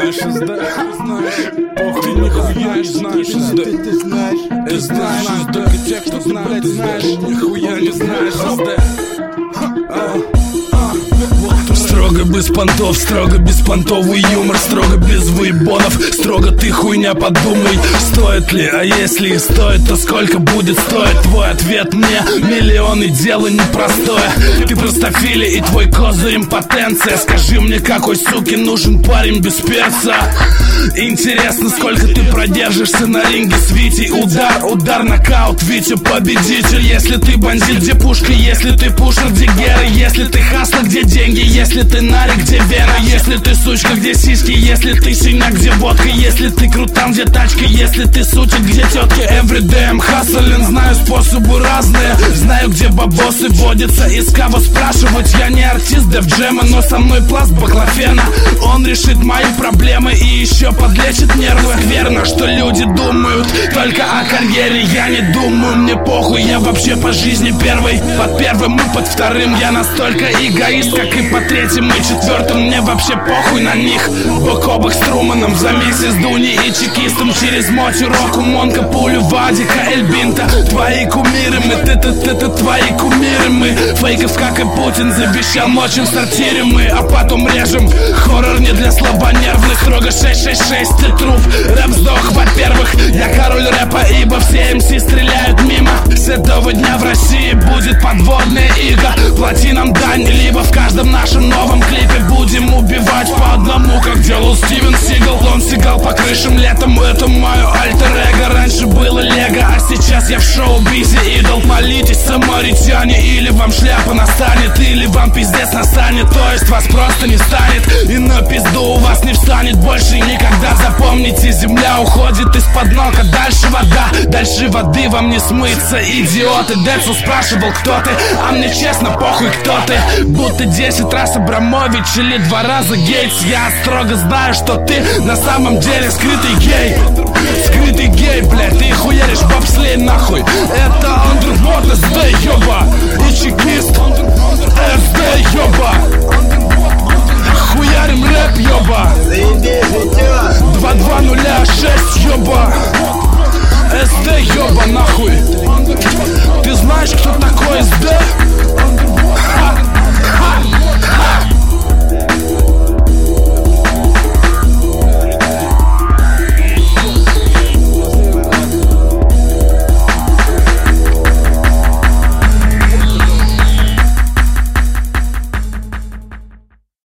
знаешь, СД, похуй, нихуя не знаешь, СД. Ты знаешь, только те, кто знает, ты знаешь, нихуя не знаешь, СД. Строго без понтов, строго беспонтовый юмор, строго без выебонов, строго ты хуйня подумай, стоит ли, а если стоит, то сколько будет стоить твой ответ мне? Миллионы, дело непростое, ты простофили и твой козырь импотенция. Скажи мне, какой суке нужен парень без перца? Интересно, сколько ты продержишься на ринге с Витей? Удар, нокаут, Витя победитель. Если ты бандит, где пушка? Если ты пушер, где геры? Если ты хасла, где деньги? Если ты нарик, где вера? Если ты сучка, где сиськи? Если ты синяк, где водка? Если ты крутан, где тачка? Если ты сучек, где тетки? Everyday I'm hustling, знаю способы разные, знаю, где бабосы водятся, из кого спрашивать. Я не артист Def Jam, но со мной пласт баклофена. Он решит мои проблемы и еще подлечит нервы. Верно, что люди думают только о карьере. Я не думаю, мне похуй, я вообще по жизни первый. Под первым и под вторым я настолько эгоист, как и по третьим и четвертым. Мне вообще похуй на них. Бок о бок с Труманом, за месяц Дуни и чекистом. Через Моти, Року, Монка, Пулю, Вадика, Эльбинта. Твои кумиры мы, ты твои кумиры мы. Фейков, как и Путин, завещал ночью в сортире мы. А потом режем, хоррор не для слабонервных. Строго 666, ты труп, рэп сдох. Во-первых, я король рэпа, ибо все МС стреляют мимо. С этого дня в России будет подводная ига. Плати нам дань, либо в каждом нашем новом клипе будем убивать по одному, как делал Стивен Сигал. Он сигал по крышам летом, это мое альтер-эго. Раньше было лего, а сейчас я в шоу-бизе идол. Молитесь, самаритяне, или вам шляпа настанет, или вам пиздец настанет. То есть вас просто не станет, и на пизду у вас не встанет больше никогда. Запомните, земля уходит из-под ног, а дальше вода. Дальше воды вам не смыться, идиоты. Децл спрашивал, кто ты, а мне честно похуй, кто ты. Будто 10 раз Абрамович или 2 раза Гейтс. Я строго знаю, что ты на самом деле скрытый гей. Скрытый гей, блядь, ты хуяришь бобслей нахуй. Это Андервуд, СД, ёба, и чекист, СД, ёба.